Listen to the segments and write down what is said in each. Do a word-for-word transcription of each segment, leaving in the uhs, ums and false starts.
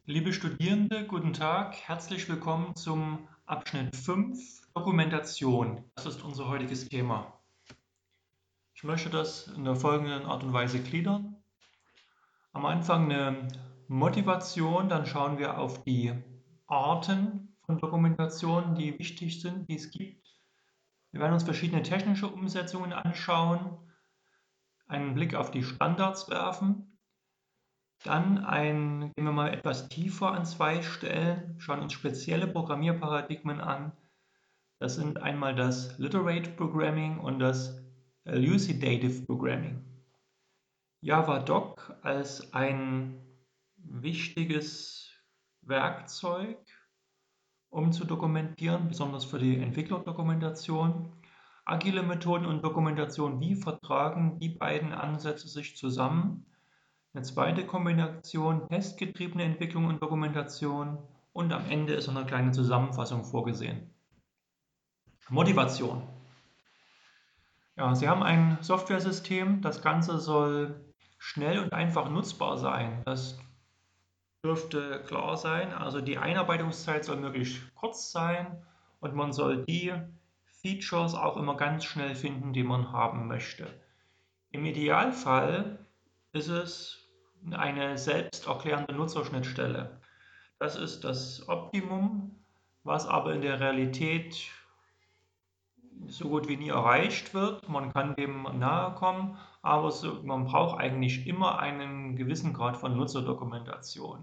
Liebe Studierende, guten Tag. Herzlich willkommen zum Abschnitt fünf Dokumentation. Das ist unser heutiges Thema. Ich möchte das in der folgenden Art und Weise gliedern. Am Anfang eine Motivation, dann schauen wir auf die Arten von Dokumentation, die wichtig sind, die es gibt. Wir werden uns verschiedene technische Umsetzungen anschauen, einen Blick auf die Standards werfen. Dann ein, gehen wir mal etwas tiefer an zwei Stellen, schauen uns spezielle Programmierparadigmen an. Das sind einmal das Literate Programming und das Elucidative Programming. JavaDoc als ein wichtiges Werkzeug, um zu dokumentieren, besonders für die Entwicklerdokumentation. Agile Methoden und Dokumentation, wie vertragen die beiden Ansätze sich zusammen? Eine zweite Kombination, testgetriebene Entwicklung und Dokumentation, und am Ende ist noch eine kleine Zusammenfassung vorgesehen. Motivation. Ja, Sie haben ein Softwaresystem, das Ganze soll schnell und einfach nutzbar sein. Das dürfte klar sein. Also die Einarbeitungszeit soll möglichst kurz sein und man soll die Features auch immer ganz schnell finden, die man haben möchte. Im Idealfall ist es eine selbsterklärende Nutzerschnittstelle. Das ist das Optimum, was aber in der Realität so gut wie nie erreicht wird. Man kann dem nahe kommen, aber so, man braucht eigentlich immer einen gewissen Grad von Nutzerdokumentation.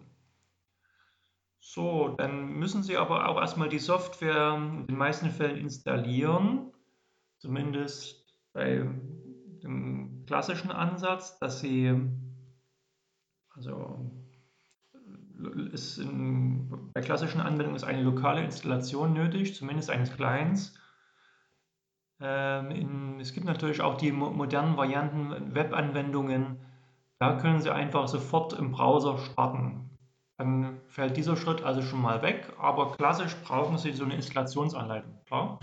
So, dann müssen Sie aber auch erstmal die Software in den meisten Fällen installieren, zumindest bei dem klassischen Ansatz, dass Sie, also ist in, bei klassischen Anwendungen ist eine lokale Installation nötig, zumindest eines Clients. Ähm, in, es gibt natürlich auch die mo modernen Varianten, Webanwendungen. Da können Sie einfach sofort im Browser starten. Dann fällt dieser Schritt also schon mal weg, aber klassisch brauchen Sie so eine Installationsanleitung, klar?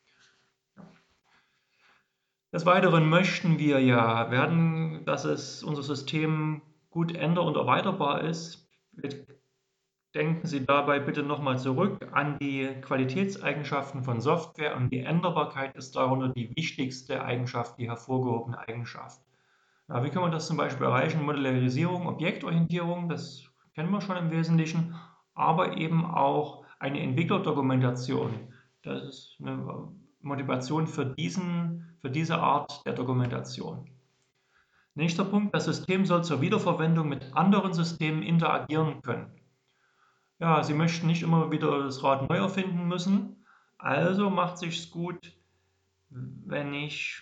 Des Weiteren möchten wir ja werden, dass es unser System gut änder- und erweiterbar ist. Denken Sie dabei bitte nochmal zurück an die Qualitätseigenschaften von Software, und die Änderbarkeit ist darunter die wichtigste Eigenschaft, die hervorgehobene Eigenschaft. Ja, wie kann man das zum Beispiel erreichen? Modularisierung, Objektorientierung, das kennen wir schon im Wesentlichen, aber eben auch eine Entwicklerdokumentation. Das ist eine Motivation für, diesen, für diese Art der Dokumentation. Nächster Punkt, das System soll zur Wiederverwendung mit anderen Systemen interagieren können. Ja, Sie möchten nicht immer wieder das Rad neu erfinden müssen, also macht es sich gut, wenn ich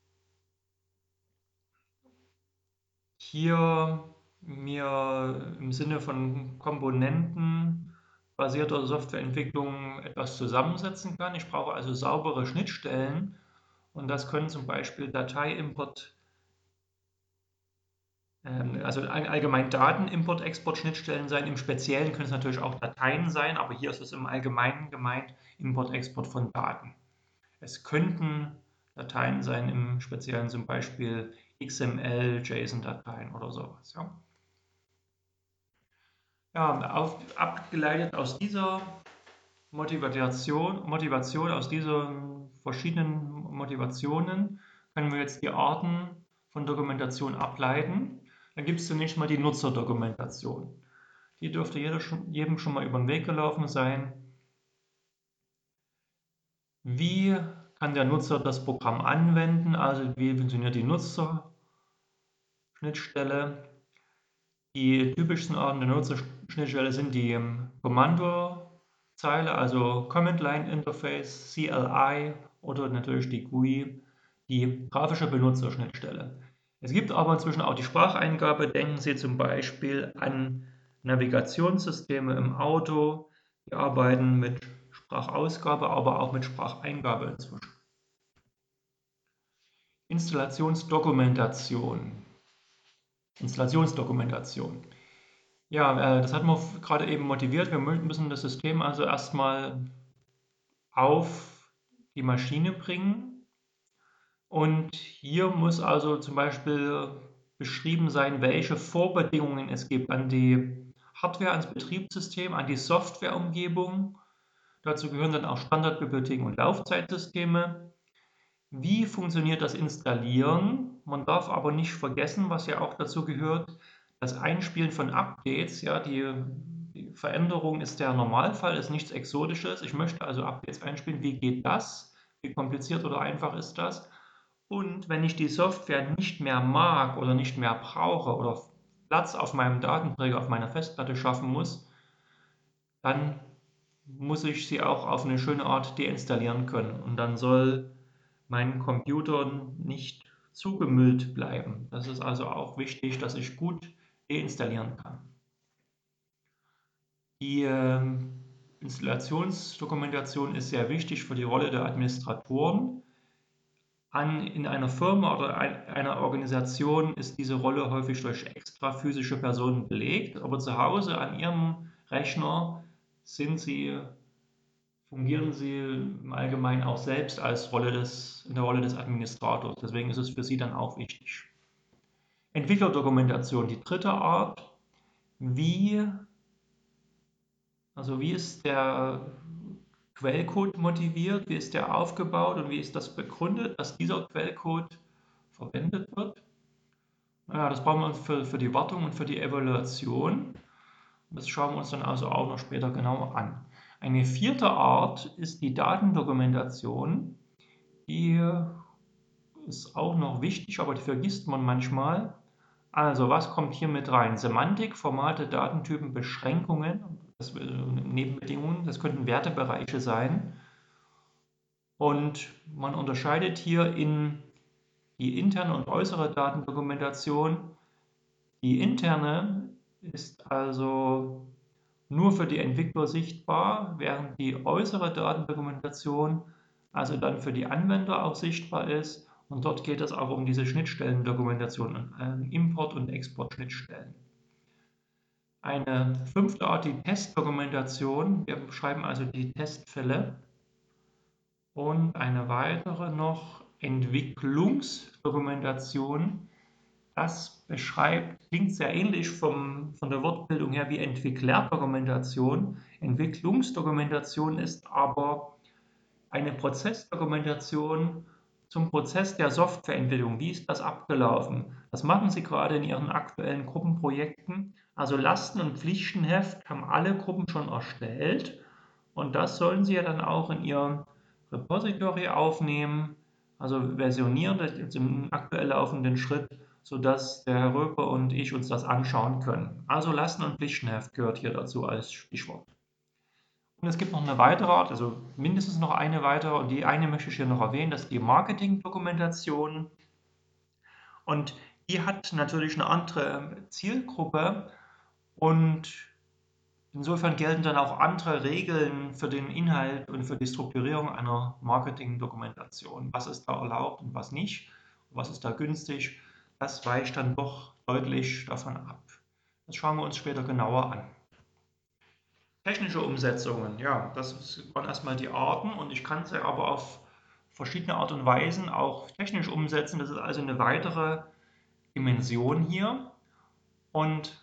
hier mir im Sinne von komponentenbasierter Softwareentwicklung etwas zusammensetzen kann. Ich brauche also saubere Schnittstellen, und das können zum Beispiel Dateiimport, ähm, also allgemein Datenimport, Export-Schnittstellen sein. Im Speziellen können es natürlich auch Dateien sein, aber hier ist es im Allgemeinen gemeint, Import, Export von Daten. Es könnten Dateien sein, im Speziellen zum Beispiel X M L, JSON-Dateien oder sowas. Ja. Ja, auf, abgeleitet aus dieser Motivation, Motivation, aus diesen verschiedenen Motivationen können wir jetzt die Arten von Dokumentation ableiten. Dann gibt es zunächst mal die Nutzerdokumentation. Die dürfte jeder schon, jedem schon mal über den Weg gelaufen sein. Wie kann der Nutzer das Programm anwenden? Also wie funktioniert die Nutzerschnittstelle? Die typischsten Arten der Nutzerschnittstelle sind die Kommandozeile, also Command Line Interface, C L I, oder natürlich die G U I, die grafische Benutzerschnittstelle. Es gibt aber inzwischen auch die Spracheingabe. Denken Sie zum Beispiel an Navigationssysteme im Auto, die arbeiten mit Sprachausgabe, aber auch mit Spracheingabe inzwischen. Installationsdokumentation. Installationsdokumentation. Ja, äh, das hat man gerade eben motiviert. Wir müssen das System also erstmal auf die Maschine bringen. Und hier muss also zum Beispiel beschrieben sein, welche Vorbedingungen es gibt an die Hardware ans Betriebssystem, an die Softwareumgebung. Dazu gehören dann auch Standardbibliotheken und Laufzeitsysteme. Wie funktioniert das Installieren? Man darf aber nicht vergessen, was ja auch dazu gehört, das Einspielen von Updates. Ja, die, die Veränderung ist der Normalfall, ist nichts Exotisches. Ich möchte also Updates einspielen. Wie geht das? Wie kompliziert oder einfach ist das? Und wenn ich die Software nicht mehr mag oder nicht mehr brauche oder Platz auf meinem Datenträger, auf meiner Festplatte schaffen muss, dann muss ich sie auch auf eine schöne Art deinstallieren können. Und dann soll mein Computer nicht zugemüllt bleiben. Das ist also auch wichtig, dass ich gut deinstallieren kann. Die äh, Installationsdokumentation ist sehr wichtig für die Rolle der Administratoren. An, in einer Firma oder ein, einer Organisation ist diese Rolle häufig durch extra physische Personen belegt, aber zu Hause an ihrem Rechner sind sie, fungieren sie im Allgemeinen auch selbst als Rolle des, in der Rolle des Administrators. Deswegen ist es für sie dann auch wichtig. Entwicklerdokumentation, die dritte Art. Wie, also wie ist der Quellcode motiviert, wie ist der aufgebaut und wie ist das begründet, dass dieser Quellcode verwendet wird? Naja, das brauchen wir für, für die Wartung und für die Evaluation. Das schauen wir uns dann also auch noch später genauer an. Eine vierte Art ist die Datendokumentation. Die ist auch noch wichtig, aber die vergisst man manchmal. Also, was kommt hier mit rein? Semantik, Formate, Datentypen, Beschränkungen, das, äh, Nebenbedingungen, das könnten Wertebereiche sein. Und man unterscheidet hier in die interne und äußere Datendokumentation. Die interne ist also nur für die Entwickler sichtbar, während die äußere Datendokumentation also dann für die Anwender auch sichtbar ist. Und dort geht es auch um diese Schnittstellendokumentation, äh, Import- und Export-Schnittstellen. Eine fünfte Art, die Testdokumentation. Wir beschreiben also die Testfälle. Und eine weitere noch, Entwicklungsdokumentation. Das beschreibt, klingt sehr ähnlich vom, von der Wortbildung her wie Entwicklerdokumentation. Entwicklungsdokumentation ist aber eine Prozessdokumentation zum Prozess der Softwareentwicklung. Wie ist das abgelaufen? Was machen Sie gerade in Ihren aktuellen Gruppenprojekten? Also Lasten- und Pflichtenheft haben alle Gruppen schon erstellt und das sollen Sie ja dann auch in Ihr Repository aufnehmen, also versionieren, das ist im aktuell laufenden Schritt, sodass der Herr Röper und ich uns das anschauen können. Also Lasten- und Pflichtenheft gehört hier dazu als Stichwort. Und es gibt noch eine weitere Art, also mindestens noch eine weitere, und die eine möchte ich hier noch erwähnen, das ist die Marketingdokumentation. Und die hat natürlich eine andere Zielgruppe und insofern gelten dann auch andere Regeln für den Inhalt und für die Strukturierung einer Marketingdokumentation. Was ist da erlaubt und was nicht? Was ist da günstig? Das weicht dann doch deutlich davon ab. Das schauen wir uns später genauer an. Technische Umsetzungen, ja, das waren erstmal die Arten und ich kann sie aber auf verschiedene Art und Weisen auch technisch umsetzen. Das ist also eine weitere Dimension hier und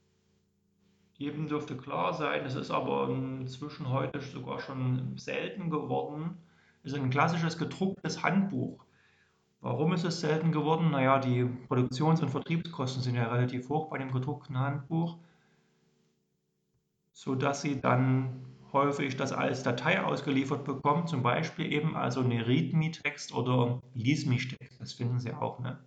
jedem dürfte klar sein, es ist aber inzwischen heute sogar schon selten geworden, ist ein klassisches gedrucktes Handbuch. Warum ist es selten geworden? Naja, die Produktions- und Vertriebskosten sind ja relativ hoch bei dem gedruckten Handbuch, sodass Sie dann häufig das als Datei ausgeliefert bekommen, zum Beispiel eben also eine README-Text oder LeaseMe-Text, das finden Sie auch. Ne?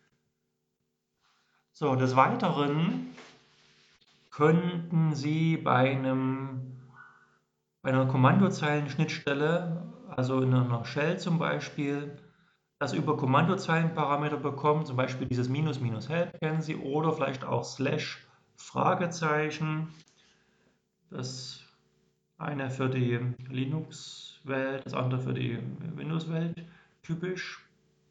So, des Weiteren könnten Sie bei einem bei einer Kommandozeilenschnittstelle, also in einer Shell zum Beispiel, das über Kommandozeilenparameter bekommen, zum Beispiel dieses Minus minus Help kennen Sie oder vielleicht auch Slash Fragezeichen. Das eine für die Linux-Welt, das andere für die Windows-Welt typisch.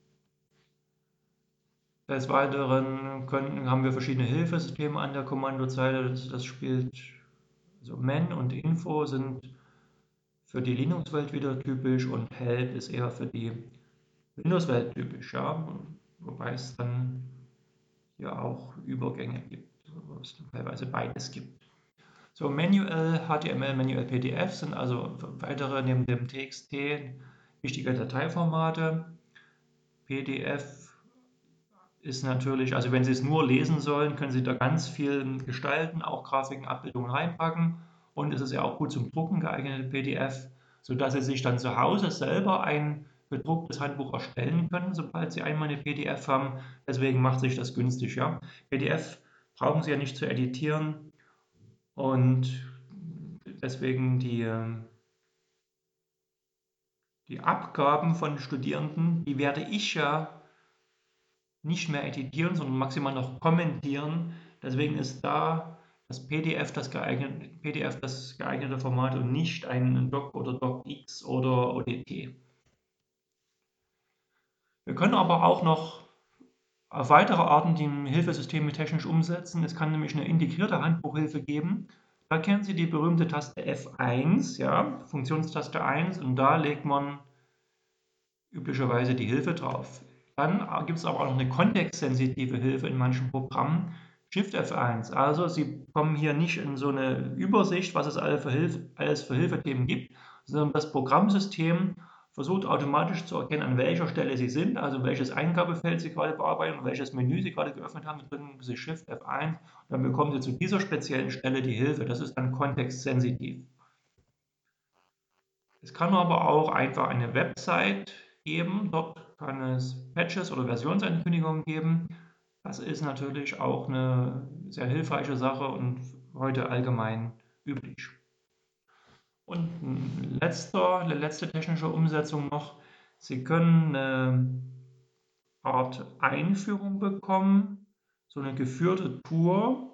Des Weiteren können, haben wir verschiedene Hilfesysteme an der Kommandozeile. Das, das spielt, also Men und Info sind für die Linux-Welt wieder typisch und Help ist eher für die Windows-Welt typisch, ja. Wobei es dann ja auch Übergänge gibt, wo es teilweise beides gibt. So, Manual, H T M L, Manual P D F sind also weitere neben dem T X T wichtige Dateiformate. P D F ist natürlich, also wenn Sie es nur lesen sollen, können Sie da ganz viel gestalten, auch Grafiken, Abbildungen reinpacken. Und es ist ja auch gut zum Drucken geeignete P D F, sodass Sie sich dann zu Hause selber ein bedrucktes Handbuch erstellen können, sobald Sie einmal eine P D F haben. Deswegen macht sich das günstig. Ja? P D F brauchen Sie ja nicht zu editieren und deswegen die, ähm, die Abgaben von Studierenden, die werde ich ja nicht mehr editieren, sondern maximal noch kommentieren. Deswegen ist da das P D F das geeignete, P D F das geeignete Format und nicht ein Doc oder DocX oder O D T. Wir können aber auch noch auf weitere Arten die Hilfesysteme technisch umsetzen. Es kann nämlich eine integrierte Handbuchhilfe geben. Da kennen Sie die berühmte Taste F eins, ja, Funktionstaste eins, und da legt man üblicherweise die Hilfe drauf. Dann gibt es aber auch noch eine kontextsensitive Hilfe in manchen Programmen, Shift F eins. Also Sie kommen hier nicht in so eine Übersicht, was es alles für, Hilf alles für Hilfethemen gibt, sondern das Programmsystem versucht automatisch zu erkennen, an welcher Stelle Sie sind, also welches Eingabefeld Sie gerade bearbeiten und welches Menü Sie gerade geöffnet haben. Dann drücken Sie Shift F eins und dann bekommen Sie zu dieser speziellen Stelle die Hilfe. Das ist dann kontextsensitiv. Es kann aber auch einfach eine Website geben. Dort kann es Patches oder Versionsankündigungen geben. Das ist natürlich auch eine sehr hilfreiche Sache und heute allgemein üblich. Und ein letzter, eine letzte technische Umsetzung noch. Sie können eine Art Einführung bekommen, so eine geführte Tour,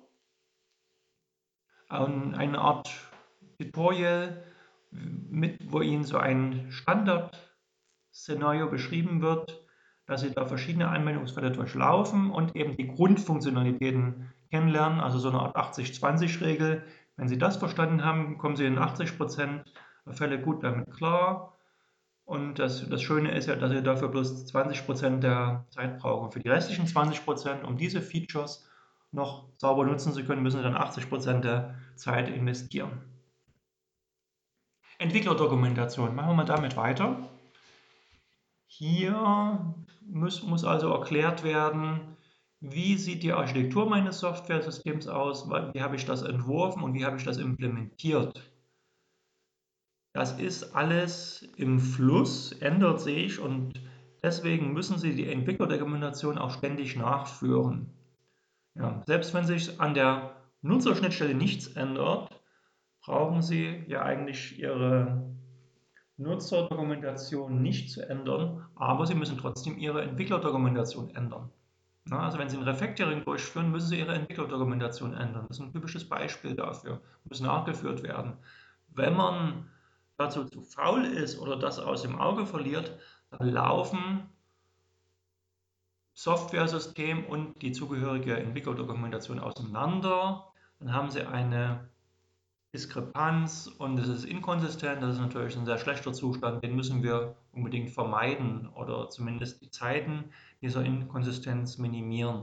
eine Art Tutorial, mit, wo Ihnen so ein Standardszenario beschrieben wird, dass Sie da verschiedene Anwendungsfälle durchlaufen und eben die Grundfunktionalitäten kennenlernen, also so eine Art achtzig zwanzig Regel. Wenn Sie das verstanden haben, kommen Sie in achtzig Prozent der Fälle gut damit klar. Und das, das Schöne ist ja, dass Sie dafür bloß zwanzig Prozent der Zeit brauchen. Für die restlichen zwanzig Prozent, um diese Features noch sauber nutzen zu können, müssen Sie dann achtzig Prozent der Zeit investieren. Entwicklerdokumentation, machen wir mal damit weiter. Hier muss, muss also erklärt werden, wie sieht die Architektur meines Softwaresystems aus, wie habe ich das entworfen und wie habe ich das implementiert. Das ist alles im Fluss, ändert sich, und deswegen müssen Sie die Entwicklerdokumentation auch ständig nachführen. Ja, selbst wenn sich an der Nutzerschnittstelle nichts ändert, brauchen Sie ja eigentlich Ihre Nutzerdokumentation nicht zu ändern, aber Sie müssen trotzdem Ihre Entwicklerdokumentation ändern. Na, also wenn Sie ein Refactoring durchführen, müssen Sie Ihre Entwicklerdokumentation ändern. Das ist ein typisches Beispiel dafür, muss nachgeführt werden. Wenn man dazu zu faul ist oder das aus dem Auge verliert, dann laufen Softwaresystem und die zugehörige Entwicklerdokumentation auseinander. Dann haben Sie eine Diskrepanz und es ist inkonsistent. Das ist natürlich ein sehr schlechter Zustand, den müssen wir unbedingt vermeiden oder zumindest die Zeiten dieser Inkonsistenz minimieren.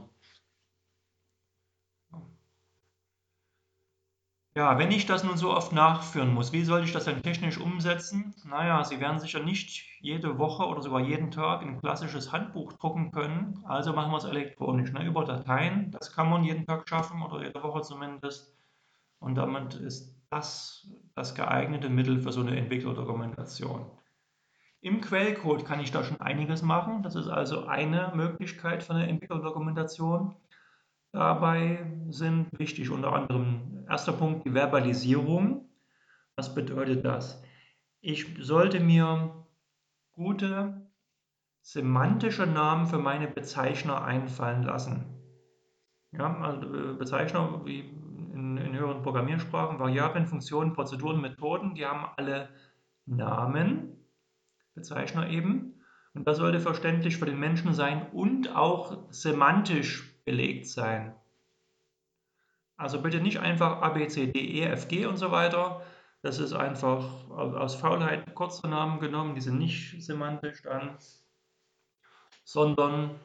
Ja, wenn ich das nun so oft nachführen muss, wie soll ich das dann technisch umsetzen? Naja, Sie werden sicher nicht jede Woche oder sogar jeden Tag ein klassisches Handbuch drucken können, also machen wir es elektronisch, ne, über Dateien. Das kann man jeden Tag schaffen oder jede Woche zumindest. Und damit ist das das geeignete Mittel für so eine Entwicklerdokumentation. Im Quellcode kann ich da schon einiges machen. Das ist also eine Möglichkeit für eine Entwicklerdokumentation. Dabei sind wichtig unter anderem erster Punkt die Verbalisierung. Was bedeutet das? Ich sollte mir gute semantische Namen für meine Bezeichner einfallen lassen. Ja, also Bezeichner wie in, in höheren Programmiersprachen, Variablen, Funktionen, Prozeduren, Methoden, die haben alle Namen, Bezeichner eben. Und das sollte verständlich für den Menschen sein und auch semantisch belegt sein. Also bitte nicht einfach A, B, C, D, E, F, G und so weiter. Das ist einfach aus Faulheit kurze Namen genommen, die sind nicht semantisch dann, sondern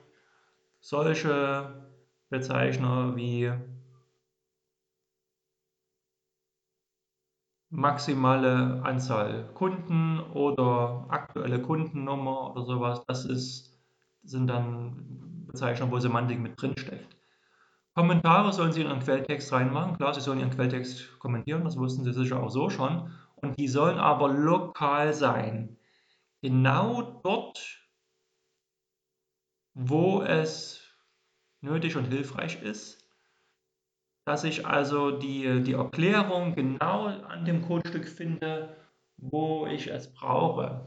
solche Bezeichner wie maximale Anzahl Kunden oder aktuelle Kundennummer oder sowas. Das ist, sind dann Bezeichnungen, wo Semantik mit drin steckt. Kommentare sollen Sie in Ihren Quelltext reinmachen. Klar, Sie sollen Ihren Quelltext kommentieren, das wussten Sie sicher auch so schon. Und die sollen aber lokal sein. Genau dort, wo es nötig und hilfreich ist, dass ich also die, die Erklärung genau an dem Codestück finde, wo ich es brauche.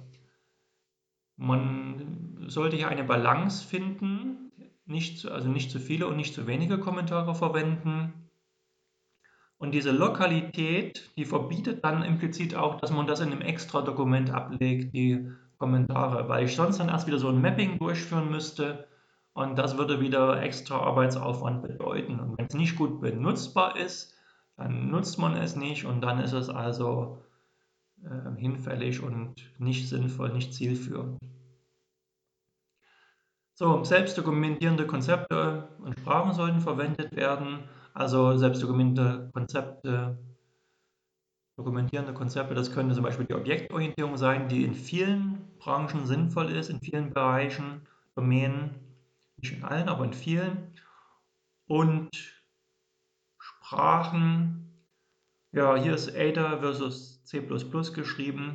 Man sollte hier eine Balance finden, nicht zu, also nicht zu viele und nicht zu wenige Kommentare verwenden. Und diese Lokalität, die verbietet dann implizit auch, dass man das in einem extra Dokument ablegt, die Kommentare, weil ich sonst dann erst wieder so ein Mapping durchführen müsste und das würde wieder extra Arbeitsaufwand bedeuten. Und wenn es nicht gut benutzbar ist, dann nutzt man es nicht und dann ist es also äh, hinfällig und nicht sinnvoll, nicht zielführend. So, selbstdokumentierende Konzepte und Sprachen sollten verwendet werden, also selbstdokumentierende Konzepte. Dokumentierende Konzepte, das könnte zum Beispiel die Objektorientierung sein, die in vielen Branchen sinnvoll ist, in vielen Bereichen, Domänen, nicht in allen, aber in vielen. Und Sprachen, ja, hier ist Ada versus C plus plus geschrieben.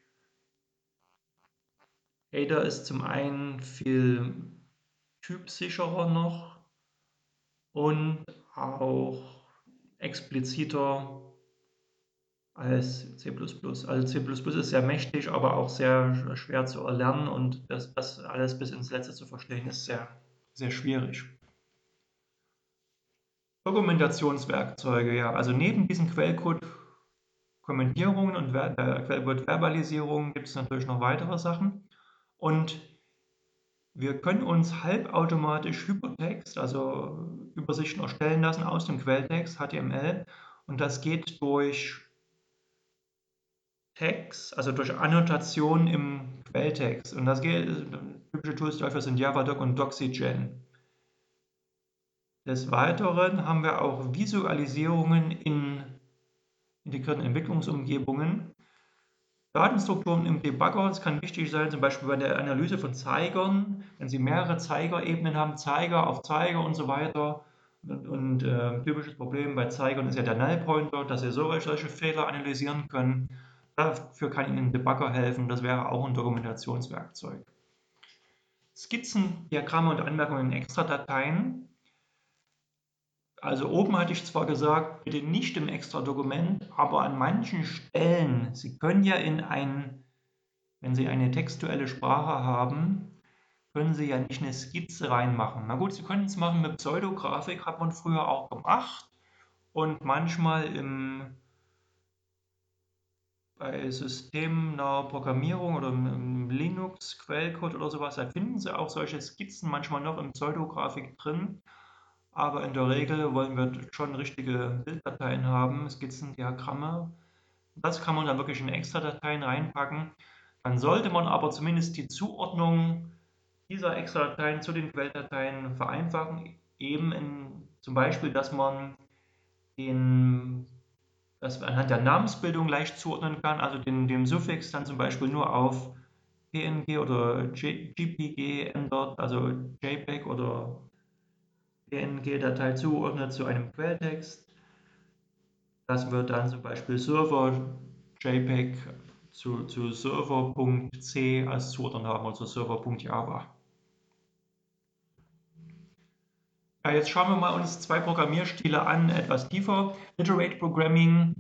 Ada ist zum einen viel typsicherer noch und auch expliziter als C plus plus. Also C plus plus ist sehr mächtig, aber auch sehr schwer zu erlernen und das, das alles bis ins Letzte zu verstehen, ist sehr, sehr schwierig. Dokumentationswerkzeuge, ja, also neben diesen Quellcode-Kommentierungen und Ver äh, Quellcode-Verbalisierungen gibt es natürlich noch weitere Sachen und wir können uns halbautomatisch Hypertext, also Übersichten erstellen lassen aus dem Quelltext, H T M L, und das geht durch Tags, also durch Annotation im Quelltext. Und das geht, typische Tools dafür sind Javadoc und Doxygen. Des Weiteren haben wir auch Visualisierungen in integrierten Entwicklungsumgebungen. Datenstrukturen im Debugger, das kann wichtig sein, zum Beispiel bei der Analyse von Zeigern, wenn Sie mehrere Zeigerebenen haben, Zeiger auf Zeiger und so weiter. Und, und äh, typisches Problem bei Zeigern ist ja der Null Pointer, dass Sie solche, solche Fehler analysieren können. Dafür kann Ihnen ein Debugger helfen, das wäre auch ein Dokumentationswerkzeug. Skizzen, Diagramme und Anmerkungen in Extradateien. Also oben hatte ich zwar gesagt, bitte nicht im Extra-Dokument, aber an manchen Stellen, Sie können ja in ein, wenn Sie eine textuelle Sprache haben, können Sie ja nicht eine Skizze reinmachen. Na gut, Sie können es machen mit Pseudografik, hat man früher auch gemacht. Und manchmal im, bei systemnaher Programmierung oder im Linux-Quellcode oder sowas, da finden Sie auch solche Skizzen manchmal noch in Pseudografik drin. Aber in der Regel wollen wir schon richtige Bilddateien haben, Skizzen, Diagramme. Das kann man dann wirklich in Extra-Dateien reinpacken. Dann sollte man aber zumindest die Zuordnung dieser Extra-Dateien zu den Quelldateien vereinfachen. Eben in, zum Beispiel, dass man den, das anhand der Namensbildung leicht zuordnen kann, also den, dem Suffix dann zum Beispiel nur auf P N G oder J P G ändert, also JPEG oder P N G-Datei zuordnet zu einem Quelltext. Das wird dann zum Beispiel Server JPEG zu, zu Server.c als Zuordner haben oder zu Server.java. Ja, jetzt schauen wir mal uns zwei Programmierstile an, etwas tiefer. Literate Programming.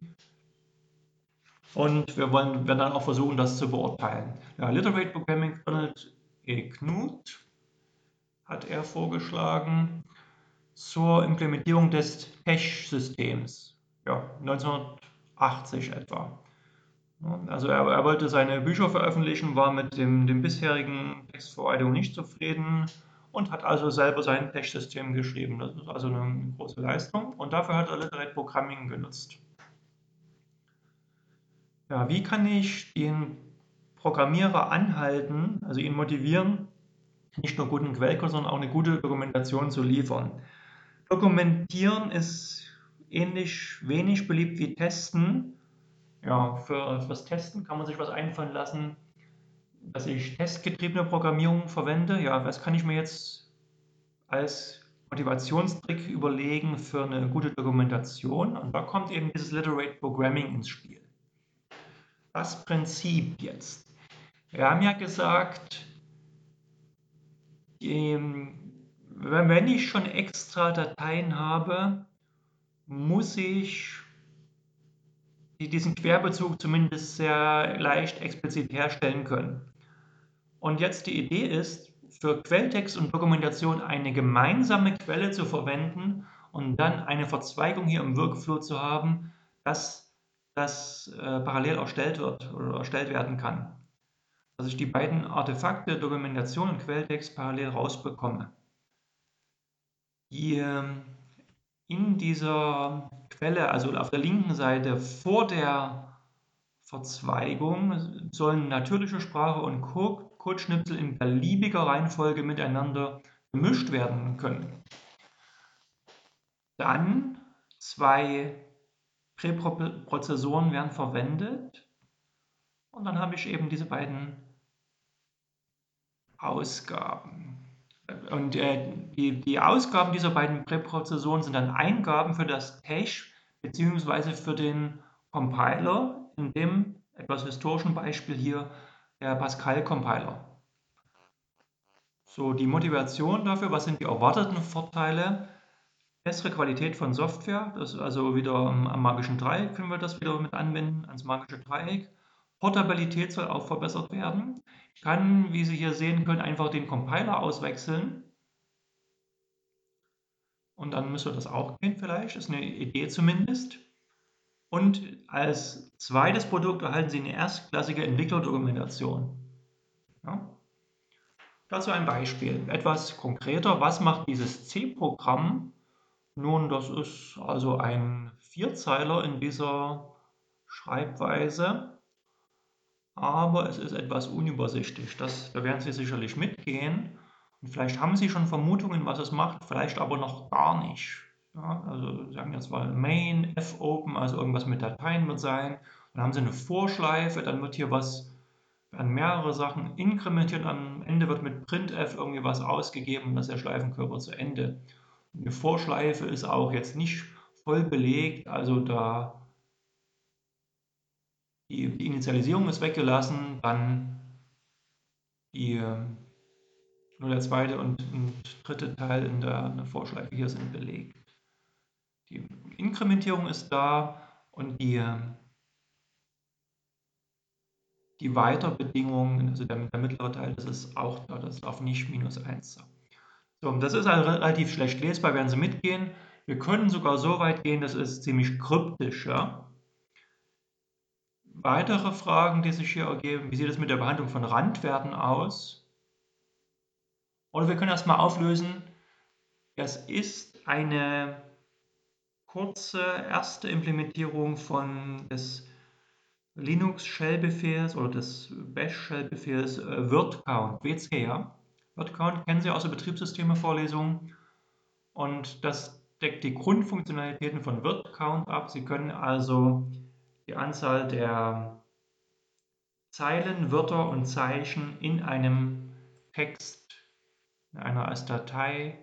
Und wir wollen, werden dann auch versuchen, das zu beurteilen. Ja, Literate Programming, Donald E. Knuth hat er vorgeschlagen zur Implementierung des Cache-Systems. Ja, neunzehnhundertachtzig etwa. Also er, er wollte seine Bücher veröffentlichen, war mit dem, dem bisherigen Textverarbeitung nicht zufrieden und hat also selber sein Cache-System geschrieben. Das ist also eine große Leistung und dafür hat er Literate Programming genutzt. Ja, wie kann ich den Programmierer anhalten, also ihn motivieren, nicht nur guten Quellcode, sondern auch eine gute Dokumentation zu liefern? Dokumentieren ist ähnlich wenig beliebt wie Testen. Ja, ja, für, fürs Testen kann man sich was einfallen lassen, dass ich testgetriebene Programmierung verwende. Ja, was kann ich mir jetzt als Motivationstrick überlegen für eine gute Dokumentation? Und da kommt eben dieses Literate Programming ins Spiel. Das Prinzip jetzt. Wir haben ja gesagt, ähm, wenn ich schon extra Dateien habe, muss ich diesen Querbezug zumindest sehr leicht explizit herstellen können. Und jetzt die Idee ist, für Quelltext und Dokumentation eine gemeinsame Quelle zu verwenden und dann eine Verzweigung hier im Workflow zu haben, dass das äh, parallel erstellt wird oder erstellt werden kann. Dass ich die beiden Artefakte, Dokumentation und Quelltext, parallel rausbekomme. Die, ähm, in dieser Quelle, also auf der linken Seite vor der Verzweigung, sollen natürliche Sprache und Code Codeschnipsel in beliebiger Reihenfolge miteinander gemischt werden können. Dann zwei Präprozessoren werden verwendet und dann habe ich eben diese beiden Ausgaben. Und äh, die, die Ausgaben dieser beiden Präprozessoren sind dann Eingaben für das Cache bzw. für den Compiler, in dem etwas historischen Beispiel hier der Pascal-Compiler. So, die Motivation dafür, was sind die erwarteten Vorteile? Bessere Qualität von Software, das ist also wieder am, am magischen Dreieck, können wir das wieder mit anwenden, ans magische Dreieck. Portabilität soll auch verbessert werden. Ich kann, wie Sie hier sehen können, einfach den Compiler auswechseln. Und dann müsste das auch gehen vielleicht, ist eine Idee zumindest. Und als zweites Produkt erhalten Sie eine erstklassige Entwicklerdokumentation. Ja? Dazu ein Beispiel, etwas konkreter, was macht dieses C-Programm? Nun, das ist also ein Vierzeiler in dieser Schreibweise, aber es ist etwas unübersichtlich. Das, da werden Sie sicherlich mitgehen. Und vielleicht haben Sie schon Vermutungen, was es macht, vielleicht aber noch gar nicht. Ja, also Sie sagen jetzt mal main, fopen, also irgendwas mit Dateien wird sein. Dann haben Sie eine Vorschleife, dann wird hier was, werden mehrere Sachen inkrementiert. Am Ende wird mit printf irgendwie was ausgegeben und das ist der Schleifenkörper zu Ende. Eine Vorschleife ist auch jetzt nicht voll belegt, also da die, die Initialisierung ist weggelassen, dann die, nur der zweite und, und dritte Teil in der, in der Vorschleife hier sind belegt. Die Inkrementierung ist da und die, die Weiterbedingungen, also der, der mittlere Teil, das ist auch da, das darf nicht minus eins sein. So, das ist also relativ schlecht lesbar, werden Sie mitgehen. Wir können sogar so weit gehen, das ist ziemlich kryptisch. Ja? Weitere Fragen, die sich hier ergeben, wie sieht es mit der Behandlung von Randwerten aus? Oder wir können erstmal auflösen, es ist eine kurze erste Implementierung von des Linux-Shell-Befehls oder des Bash-Shell-Befehls äh, wordcount, W C, ja. Wordcount kennen Sie aus der Betriebssysteme-Vorlesung und das deckt die Grundfunktionalitäten von wordcount ab. Sie können also die Anzahl der Zeilen, Wörter und Zeichen in einem Text, in einer als Datei,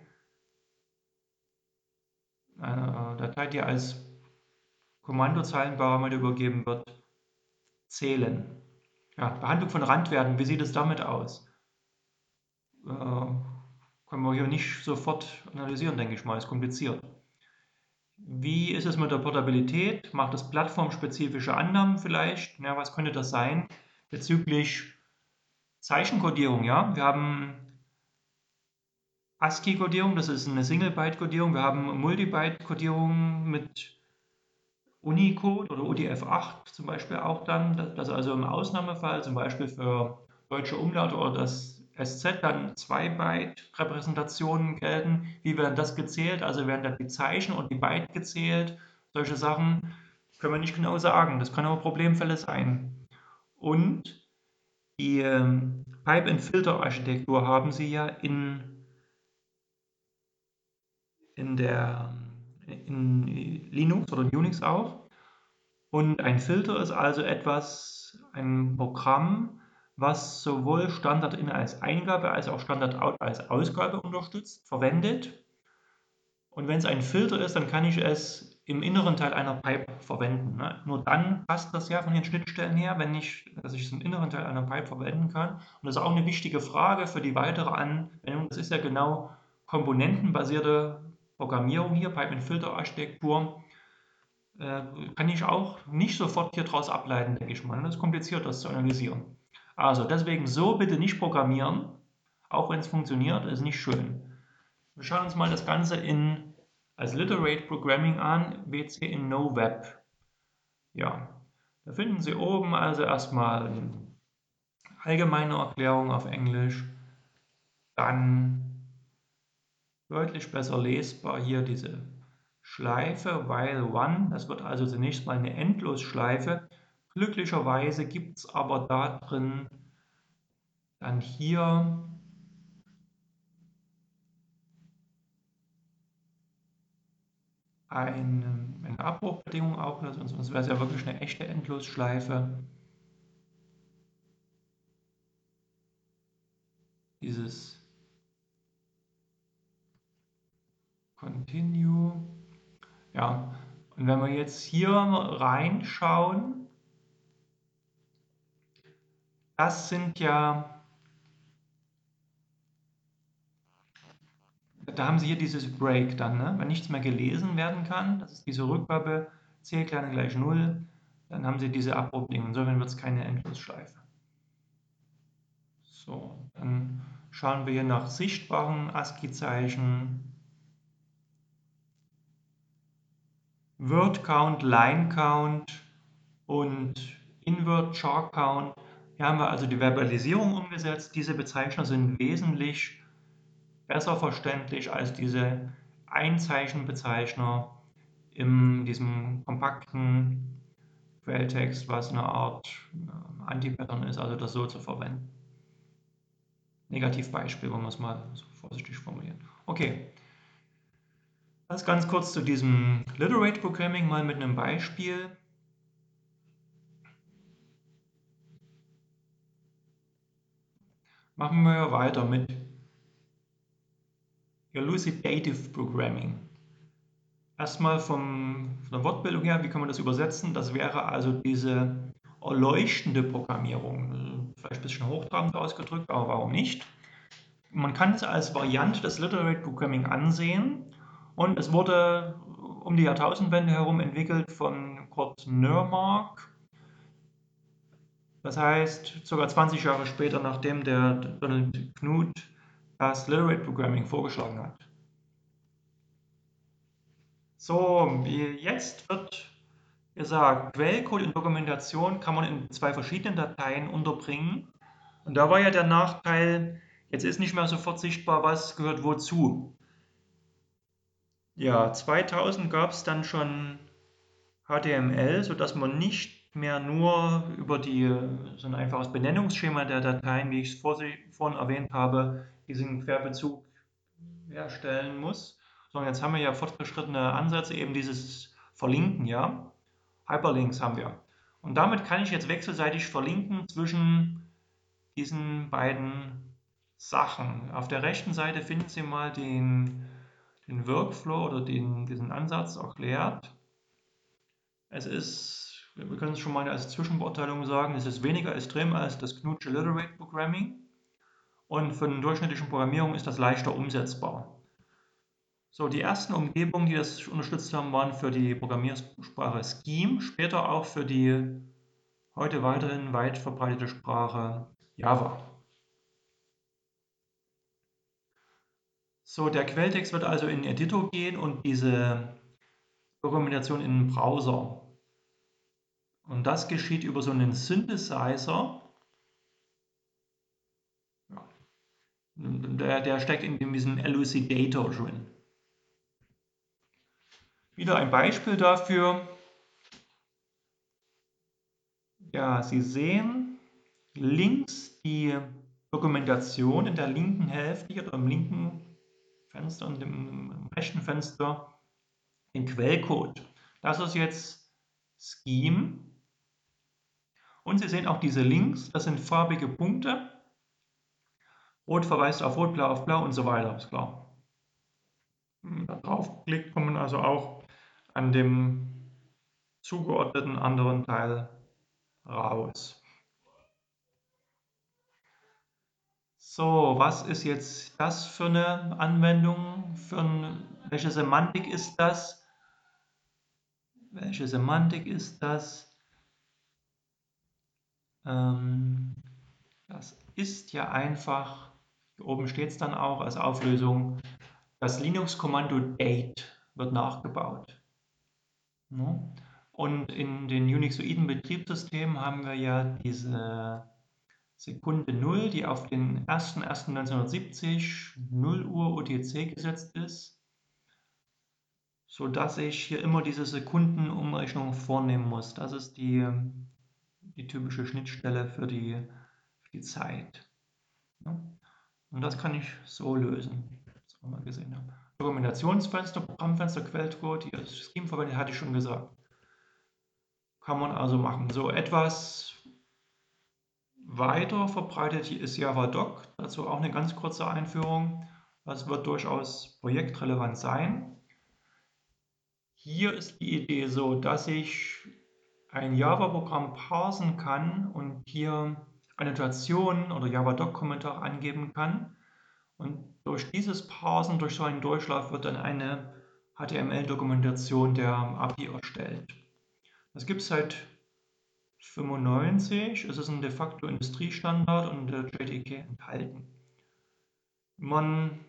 einer Datei, die als Kommandozeilenparameter übergeben wird, zählen. Ja, Behandlung von Randwerten, wie sieht es damit aus? Äh, können wir hier nicht sofort analysieren, denke ich mal, ist kompliziert. Wie ist es mit der Portabilität? Macht es plattformspezifische Annahmen vielleicht? Ja, was könnte das sein? Bezüglich Zeichenkodierung, ja, wir haben ASCII-Kodierung, das ist eine Single-Byte-Kodierung, wir haben Multi-Byte-Kodierung mit Unicode oder U T F acht zum Beispiel auch dann, dass also im Ausnahmefall zum Beispiel für deutsche Umlaute oder das S Z dann zwei Byte Repräsentationen gelten. Wie werden das gezählt? Also werden dann die Zeichen und die Byte gezählt? Solche Sachen können wir nicht genau sagen. Das können aber Problemfälle sein. Und die ähm, Pipe-and-Filter-Architektur haben Sie ja in, in, der, in Linux oder in Unix auch. Und ein Filter ist also etwas, ein Programm, was sowohl Standard-In als Eingabe als auch Standard-Out als Ausgabe unterstützt, verwendet. Und wenn es ein Filter ist, dann kann ich es im inneren Teil einer Pipe verwenden. Ne? Nur dann passt das ja von den Schnittstellen her, wenn ich, dass ich es im inneren Teil einer Pipe verwenden kann. Und das ist auch eine wichtige Frage für die weitere Anwendung. Das ist ja genau komponentenbasierte Programmierung hier, Pipe-and-Filter-Architektur. Äh, kann ich auch nicht sofort hier draus ableiten, denke ich mal. Das ist kompliziert, das zu analysieren. Also deswegen so bitte nicht programmieren, auch wenn es funktioniert, ist nicht schön. Wir schauen uns mal das Ganze in, als Literate Programming an, W C in NoWeb. Ja, da finden Sie oben also erstmal eine allgemeine Erklärung auf Englisch, dann deutlich besser lesbar hier diese Schleife, while one, das wird also zunächst mal eine Endlosschleife. Glücklicherweise gibt es aber da drin dann hier eine, eine Abbruchbedingung auch, sonst, sonst wäre es ja wirklich eine echte Endlosschleife. Dieses Continue. Ja, und wenn wir jetzt hier reinschauen, das sind ja, da haben Sie hier dieses Break dann, ne? Wenn nichts mehr gelesen werden kann, das ist diese Rückgabe, C kleiner gleich null, dann haben Sie diese Abbruchbedingungen. Insofern wird es keine Endlosschleife. So, dann schauen wir hier nach sichtbaren ASCII-Zeichen. Word Count, Line Count und Invert Char Count. Hier haben wir also die Verbalisierung umgesetzt. Diese Bezeichner sind wesentlich besser verständlich als diese Einzeichenbezeichner in diesem kompakten Quelltext, was eine Art Anti-Pattern ist, also das so zu verwenden. Negativbeispiel, wollen wir es mal so vorsichtig formulieren. Okay, das ganz kurz zu diesem Literate Programming mal mit einem Beispiel. Machen wir weiter mit Elucidative Programming. Erstmal vom, von der Wortbildung her, wie kann man das übersetzen? Das wäre also diese erleuchtende Programmierung. Vielleicht ein bisschen hochtrabend ausgedrückt, aber warum nicht? Man kann es als Variante des Literate Programming ansehen und es wurde um die Jahrtausendwende herum entwickelt von Kurt Nörmark. Das heißt, sogar zwanzig Jahre später, nachdem der Donald Knuth das Literate Programming vorgeschlagen hat. So, jetzt wird gesagt, Quellcode und Dokumentation kann man in zwei verschiedenen Dateien unterbringen. Und da war ja der Nachteil, jetzt ist nicht mehr sofort sichtbar, was gehört wozu. Ja, zweitausend gab es dann schon H T M L, sodass man nicht mehr nur über die, so ein einfaches Benennungsschema der Dateien, wie ich es vor, vorhin erwähnt habe, diesen Querbezug herstellen muss, sondern jetzt haben wir ja fortgeschrittene Ansätze, eben dieses Verlinken, ja. Hyperlinks haben wir. Und damit kann ich jetzt wechselseitig verlinken zwischen diesen beiden Sachen. Auf der rechten Seite finden Sie mal den, den Workflow oder den, diesen Ansatz erklärt. Es ist, wir können es schon mal als Zwischenbeurteilung sagen, es ist weniger extrem als das Knuth'sche Literate Programming und für eine durchschnittliche Programmierung ist das leichter umsetzbar. So, die ersten Umgebungen, die das unterstützt haben, waren für die Programmiersprache Scheme, später auch für die heute weiterhin weit verbreitete Sprache Java. So, der Quelltext wird also in den Editor gehen und diese Dokumentation in den Browser. Und das geschieht über so einen Synthesizer. Ja. Der, der steckt in diesem Elucidator drin. Wieder ein Beispiel dafür. Ja, Sie sehen links die Dokumentation in der linken Hälfte oder im linken Fenster und im rechten Fenster den Quellcode. Das ist jetzt Scheme. Und Sie sehen auch diese Links, das sind farbige Punkte. Rot verweist auf Rot, Blau auf Blau und so weiter, ist klar. Wenn man da draufklickt, kommt man also auch an dem zugeordneten anderen Teil raus. So, was ist jetzt das für eine Anwendung? Für ein, welche Semantik ist das? Welche Semantik ist das? Ähm, das ist ja einfach, hier oben steht es dann auch als Auflösung, das Linux-Kommando date wird nachgebaut. Ne? Und in den unixoiden Betriebssystemen haben wir ja diese Sekunde null, die auf den ersten ersten neunzehnhundertsiebzig, null Uhr U T C gesetzt ist, sodass ich hier immer diese Sekundenumrechnung vornehmen muss. Das ist die, die typische Schnittstelle für die, für die Zeit. Ja? Und das kann ich so lösen, was wir mal gesehen haben. Dokumentationsfenster, Programmfenster, Quellcode, hier das Scheme verwendet, hatte ich schon gesagt. Kann man also machen. So etwas weiter verbreitet ist JavaDoc, dazu auch eine ganz kurze Einführung. Das wird durchaus projektrelevant sein. Hier ist die Idee so, dass ich ein Java-Programm parsen kann und hier Annotationen oder JavaDoc-Kommentare angeben kann. Und durch dieses Parsen, durch so einen Durchlauf, wird dann eine H T M L-Dokumentation der A P I erstellt. Das gibt es seit fünfundneunzig, es ist ein de facto Industriestandard und der J D K enthalten. Man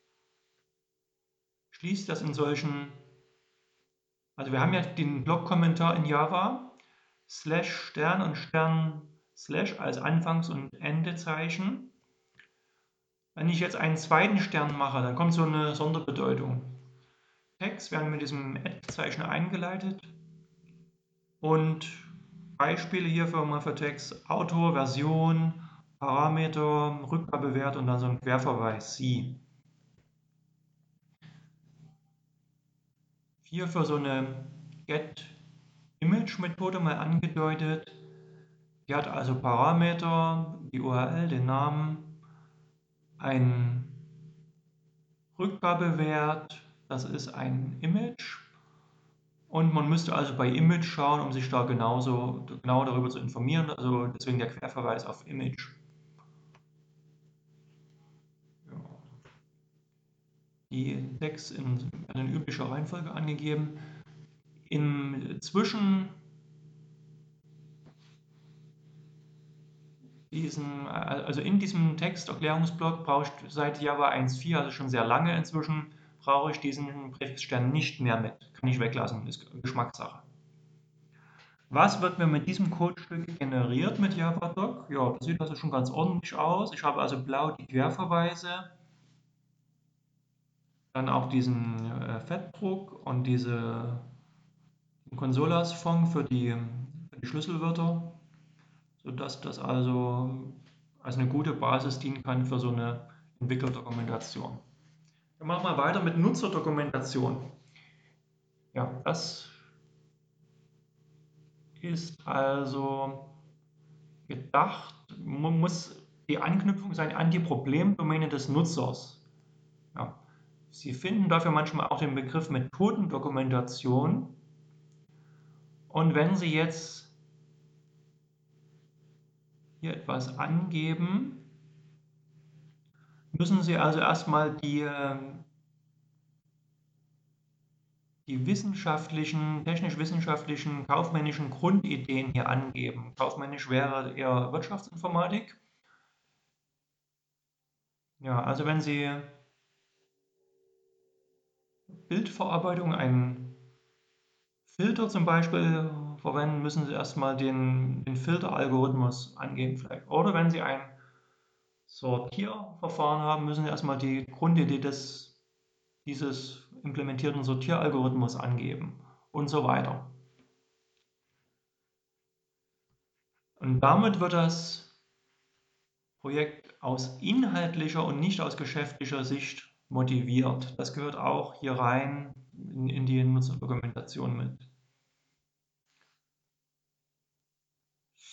schließt das in solchen, also wir haben ja den Blog-Kommentar in Java, Slash Stern und Stern Slash als Anfangs- und Endezeichen. Wenn ich jetzt einen zweiten Stern mache, dann kommt so eine Sonderbedeutung. Text werden mit diesem Add-Zeichen eingeleitet und Beispiele hierfür mal für Text: Autor, Version, Parameter, Rückgabewert und dann so ein Querverweis, Sie. Hier für so eine Get-Image-Methode mal angedeutet. Die hat also Parameter, die U R L, den Namen, ein Rückgabewert, das ist ein Image. Und man müsste also bei Image schauen, um sich da genauso, genau darüber zu informieren. Also deswegen der Querverweis auf Image. Ja. Die Tags in, in üblicher Reihenfolge angegeben. Inzwischen diesen, also in diesem Texterklärungsblock brauche ich seit Java eins Punkt vier, also schon sehr lange inzwischen, brauche ich diesen Präfixstern nicht mehr mit. Kann ich weglassen, ist Geschmackssache. Was wird mir mit diesem Codestück generiert mit JavaDoc? Ja, das sieht also schon ganz ordentlich aus. Ich habe also blau die Querverweise, dann auch diesen äh, Fettdruck und diese Consolas-Font für die, für die Schlüsselwörter, sodass das also als eine gute Basis dienen kann für so eine Entwicklerdokumentation. Dann machen wir weiter mit Nutzerdokumentation. Ja, das ist also gedacht, man muss die Anknüpfung sein an die Problemdomäne des Nutzers. Ja. Sie finden dafür manchmal auch den Begriff Methodendokumentation. Und wenn Sie jetzt hier etwas angeben, müssen Sie also erstmal die, die wissenschaftlichen, technisch-wissenschaftlichen, kaufmännischen Grundideen hier angeben. Kaufmännisch wäre eher Wirtschaftsinformatik. Ja, also wenn Sie Bildverarbeitung, einen Filter zum Beispiel verwenden, müssen Sie erstmal den, den Filteralgorithmus angeben vielleicht. Oder wenn Sie ein Sortierverfahren haben, müssen Sie erstmal die Grundidee des, dieses implementierten Sortieralgorithmus angeben und so weiter. Und damit wird das Projekt aus inhaltlicher und nicht aus geschäftlicher Sicht motiviert. Das gehört auch hier rein in, in die Nutzerdokumentation mit.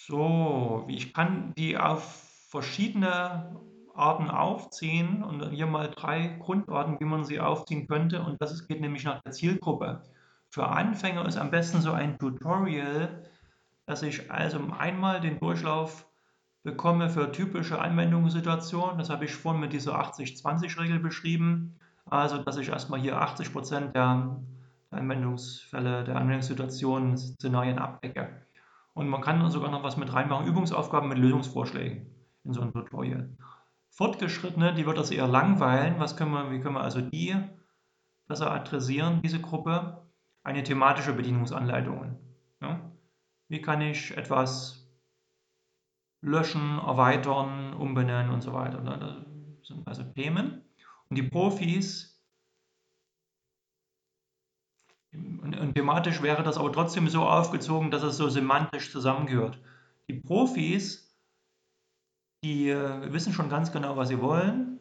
So, ich kann die auf verschiedene Arten aufziehen und hier mal drei Grundarten, wie man sie aufziehen könnte. Und das ist, geht nämlich nach der Zielgruppe. Für Anfänger ist am besten so ein Tutorial, dass ich also einmal den Durchlauf bekomme für typische Anwendungssituationen. Das habe ich vorhin mit dieser achtzig zwanzig Regel beschrieben. Also, dass ich erstmal hier achtzig Prozent der Anwendungsfälle, der Anwendungssituationen, Szenarien abdecke. Und man kann sogar noch was mit reinmachen, Übungsaufgaben mit Lösungsvorschlägen in so einem Tutorial. Fortgeschrittene, die wird das eher langweilen. Was können wir, wie können wir also die besser adressieren, diese Gruppe? Eine thematische Bedienungsanleitung. Ja? Wie kann ich etwas löschen, erweitern, umbenennen und so weiter. Das sind also Themen. Und die Profis, und, und thematisch wäre das aber trotzdem so aufgezogen, dass es so semantisch zusammengehört. Die Profis, die äh, wissen schon ganz genau, was sie wollen.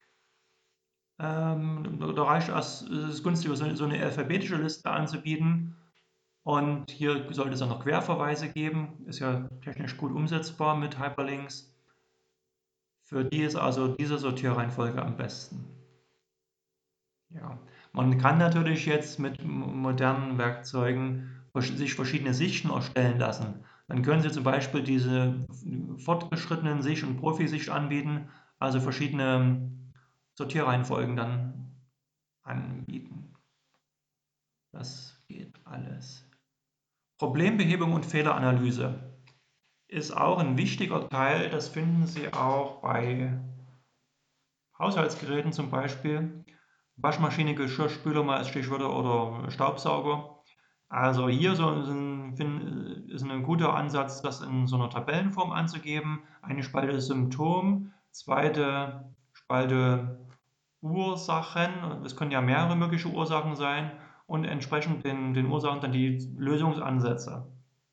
Ähm, da reicht es, es ist günstiger, so, so eine alphabetische Liste anzubieten. Und hier sollte es auch noch Querverweise geben. Ist ja technisch gut umsetzbar mit Hyperlinks. Für die ist also diese Sortierreihenfolge am besten. Ja, man kann natürlich jetzt mit modernen Werkzeugen sich verschiedene Sichten erstellen lassen. Dann können Sie zum Beispiel diese fortgeschrittenen Sicht- und Profisicht anbieten, also verschiedene Sortierreihenfolgen dann anbieten. Das geht alles. Problembehebung und Fehleranalyse ist auch ein wichtiger Teil. Das finden Sie auch bei Haushaltsgeräten zum Beispiel. Waschmaschine, Geschirrspüler mal als Stichwörter oder Staubsauger. Also hier so ist ein, ist ein guter Ansatz, das in so einer Tabellenform anzugeben. Eine Spalte Symptom, zweite Spalte Ursachen. Das können ja mehrere mögliche Ursachen sein und entsprechend den, den Ursachen dann die Lösungsansätze.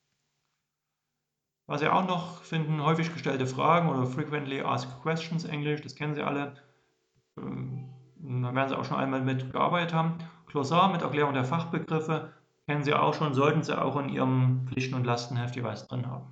Was Sie auch noch finden, häufig gestellte Fragen oder Frequently Asked Questions Englisch, das kennen Sie alle. Ähm, Da werden Sie auch schon einmal mitgearbeitet haben. Glossar mit Erklärung der Fachbegriffe kennen Sie auch schon, sollten Sie auch in Ihrem Pflichten- und Lastenheft jeweils drin haben.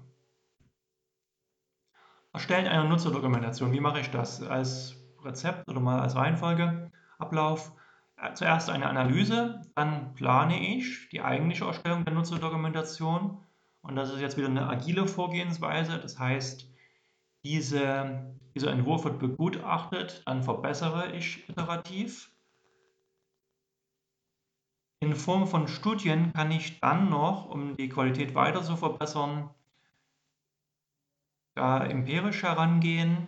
Erstellen einer Nutzerdokumentation. Wie mache ich das? Als Rezept oder mal als Reihenfolgeablauf. Äh, Zuerst eine Analyse, dann plane ich die eigentliche Erstellung der Nutzerdokumentation. Und das ist jetzt wieder eine agile Vorgehensweise. Das heißt, diese, dieser Entwurf wird begutachtet, dann verbessere ich iterativ. In Form von Studien kann ich dann noch, um die Qualität weiter zu verbessern, da empirisch herangehen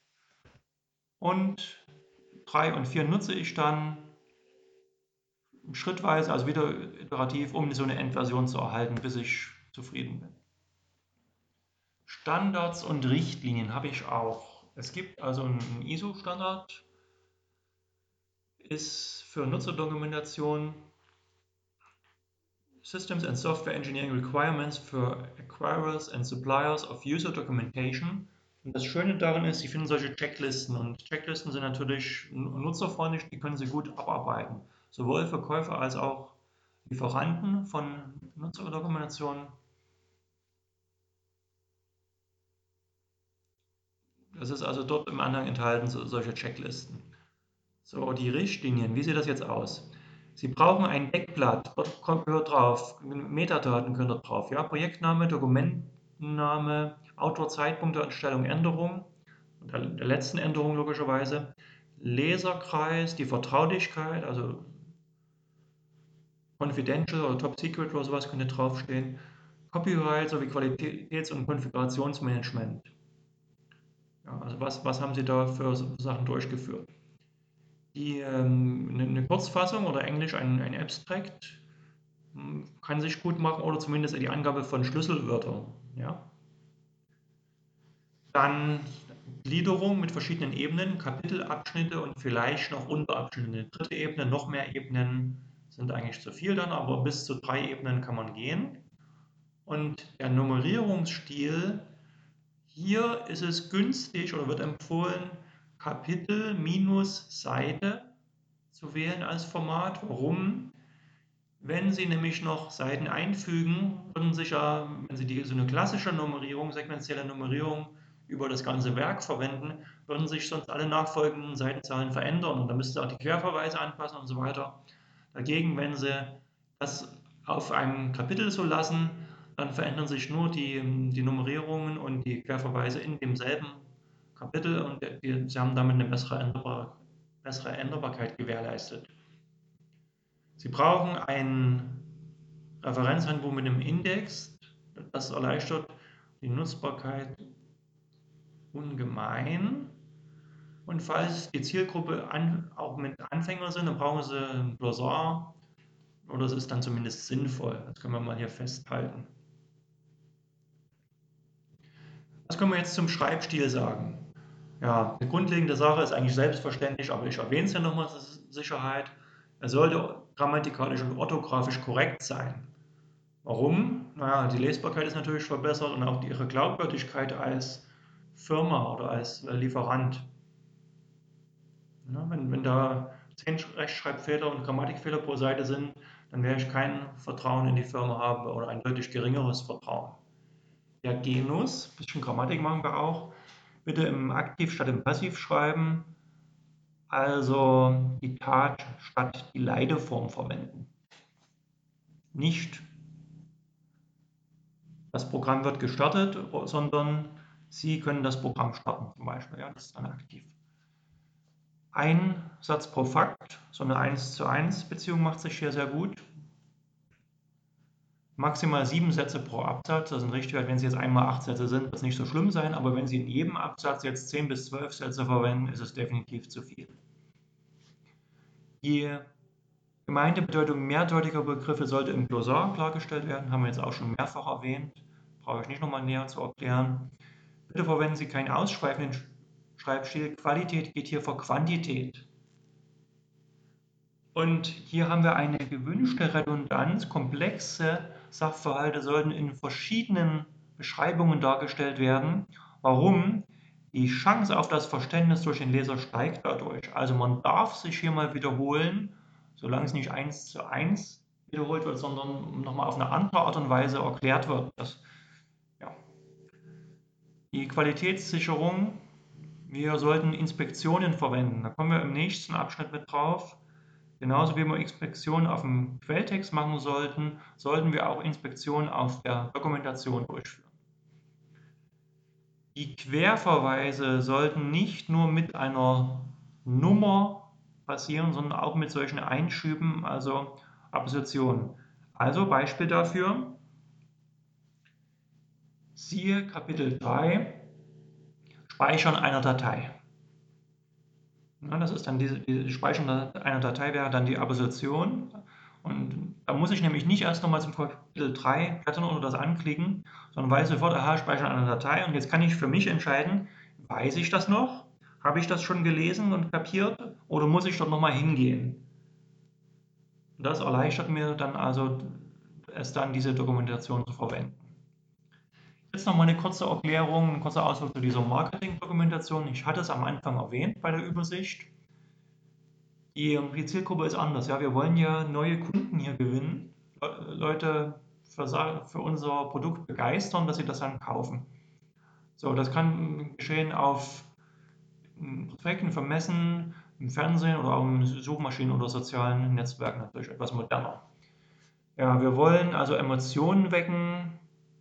und drei und vier nutze ich dann schrittweise, also wieder iterativ, um so eine Endversion zu erhalten, bis ich zufrieden bin. Standards und Richtlinien habe ich auch. Es gibt also einen I S O-Standard, ist für Nutzerdokumentation Systems and Software Engineering Requirements for Acquirers and Suppliers of User Documentation. Und das Schöne daran ist, Sie finden solche Checklisten und Checklisten sind natürlich nutzerfreundlich, die können Sie gut abarbeiten. Sowohl für Käufer als auch Lieferanten von Nutzerdokumentationen. Das ist also dort im Anhang enthalten, so, solche Checklisten. So, die Richtlinien, wie sieht das jetzt aus? Sie brauchen ein Deckblatt, dort gehört drauf, Metadaten können dort drauf, ja, Projektname, Dokumentenname, Autor, Zeitpunkt der Erstellung, Änderung, der, der letzten Änderung logischerweise, Leserkreis, die Vertraulichkeit, also Confidential oder Top Secret oder sowas könnte draufstehen, Copyright sowie Qualitäts- und Konfigurationsmanagement. Ja, also was, was haben Sie da für Sachen durchgeführt? Die, ähm, eine, eine Kurzfassung oder Englisch ein, ein Abstract hm, kann sich gut machen oder zumindest die Angabe von Schlüsselwörtern. Ja? Dann Gliederung mit verschiedenen Ebenen, Kapitelabschnitte und vielleicht noch Unterabschnitte. Eine dritte Ebene, noch mehr Ebenen sind eigentlich zu viel dann, aber bis zu drei Ebenen kann man gehen. Und der Nummerierungsstil, hier ist es günstig oder wird empfohlen, Kapitel minus Seite zu wählen als Format. Warum? Wenn Sie nämlich noch Seiten einfügen, würden sich ja, wenn Sie die, so eine klassische Nummerierung, sequentielle Nummerierung über das ganze Werk verwenden, würden sich sonst alle nachfolgenden Seitenzahlen verändern und dann müssten Sie auch die Querverweise anpassen und so weiter. Dagegen, wenn Sie das auf einem Kapitel so lassen, dann verändern sich nur die, die Nummerierungen und die Querverweise in demselben Kapitel und die, Sie haben damit eine bessere, Änderbar, bessere Änderbarkeit gewährleistet. Sie brauchen ein Referenzhandbuch mit einem Index. Das erleichtert die Nutzbarkeit ungemein. Und falls die Zielgruppe an, auch mit Anfänger sind, dann brauchen sie ein Glossar oder es ist dann zumindest sinnvoll. Das können wir mal hier festhalten. Was können wir jetzt zum Schreibstil sagen? Ja, eine grundlegende Sache ist eigentlich selbstverständlich, aber ich erwähne es ja nochmal zur Sicherheit. Er sollte grammatikalisch und orthografisch korrekt sein. Warum? Naja, die Lesbarkeit ist natürlich verbessert und auch ihre Glaubwürdigkeit als Firma oder als Lieferant. Ja, wenn, wenn da zehn Rechtschreibfehler und Grammatikfehler pro Seite sind, dann werde ich kein Vertrauen in die Firma haben oder ein deutlich geringeres Vertrauen. Der Genus, ein bisschen Grammatik machen wir auch, bitte im Aktiv statt im Passiv schreiben, also die Tat statt die Leideform verwenden. Nicht das Programm wird gestartet, sondern Sie können das Programm starten zum Beispiel. Ja, das ist dann aktiv. Ein Satz pro Fakt, so eine eins zu eins Beziehung macht sich hier sehr gut. Maximal sieben Sätze pro Absatz, das ist ein Richtwert. Wenn Sie jetzt einmal acht Sätze sind, wird es nicht so schlimm sein, aber wenn Sie in jedem Absatz jetzt zehn bis zwölf Sätze verwenden, ist es definitiv zu viel. Die gemeinte Bedeutung mehrdeutiger Begriffe sollte im Glossar klargestellt werden, haben wir jetzt auch schon mehrfach erwähnt, brauche ich nicht nochmal näher zu erklären. Bitte verwenden Sie keinen ausschweifenden Schreibstil. Qualität geht hier vor Quantität. Und hier haben wir eine gewünschte Redundanz. Komplexe Sachverhalte sollten in verschiedenen Beschreibungen dargestellt werden. Warum? Die Chance auf das Verständnis durch den Leser steigt dadurch. Also man darf sich hier mal wiederholen, solange es nicht eins zu eins wiederholt wird, sondern nochmal auf eine andere Art und Weise erklärt wird. Das, ja. Die Qualitätssicherung, wir sollten Inspektionen verwenden. Da kommen wir im nächsten Abschnitt mit drauf. Genauso wie wir Inspektionen auf dem Quelltext machen sollten, sollten wir auch Inspektionen auf der Dokumentation durchführen. Die Querverweise sollten nicht nur mit einer Nummer passieren, sondern auch mit solchen Einschüben, also Appositionen. Also Beispiel dafür, siehe Kapitel drei, Speichern einer Datei. Ja, das ist dann diese, diese Speichern einer Datei wäre dann die Apposition. Und da muss ich nämlich nicht erst nochmal zum Kapitel drei blättern oder das anklicken, sondern weiß sofort, aha, Speichern einer Datei. Und jetzt kann ich für mich entscheiden, weiß ich das noch? Habe ich das schon gelesen und kapiert? Oder muss ich dort nochmal hingehen? Und das erleichtert mir dann also, es dann diese Dokumentation zu verwenden. Jetzt nochmal eine kurze Erklärung, ein kurzer Ausflug zu dieser Marketing-Dokumentation. Ich hatte es am Anfang erwähnt bei der Übersicht. Die, die Zielgruppe ist anders. Ja, wir wollen ja neue Kunden hier gewinnen, Leute für, für unser Produkt begeistern, dass sie das dann kaufen. So, das kann geschehen auf Prospekten, Vermessen, im Fernsehen oder auch in Suchmaschinen oder sozialen Netzwerken natürlich etwas moderner. Ja, wir wollen also Emotionen wecken